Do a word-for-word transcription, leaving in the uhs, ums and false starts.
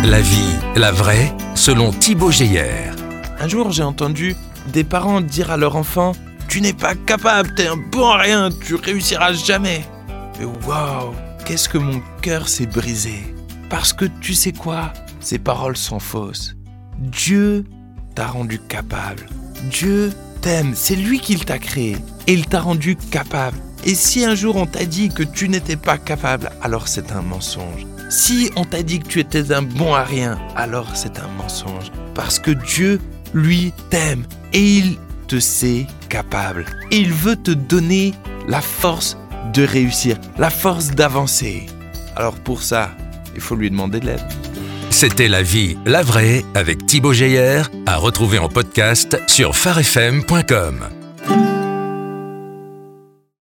La vie, la vraie, selon Thibaut Geyer. Un jour, j'ai entendu des parents dire à leur enfant « Tu n'es pas capable, t'es un bon à rien, tu réussiras jamais !» Et waouh, qu'est-ce que mon cœur s'est brisé. Parce que tu sais quoi ? Ces paroles sont fausses. Dieu t'a rendu capable. Dieu t'aime, c'est lui qui t'a créé et il t'a rendu capable. Et si un jour on t'a dit que tu n'étais pas capable, alors c'est un mensonge. Si on t'a dit que tu étais un bon à rien, alors c'est un mensonge. Parce que Dieu, lui, t'aime et il te sait capable. Et il veut te donner la force de réussir, la force d'avancer. Alors pour ça, il faut lui demander de l'aide. C'était La vie, la vraie avec Thibaut Geyer, à retrouver en podcast sur phare f m point com.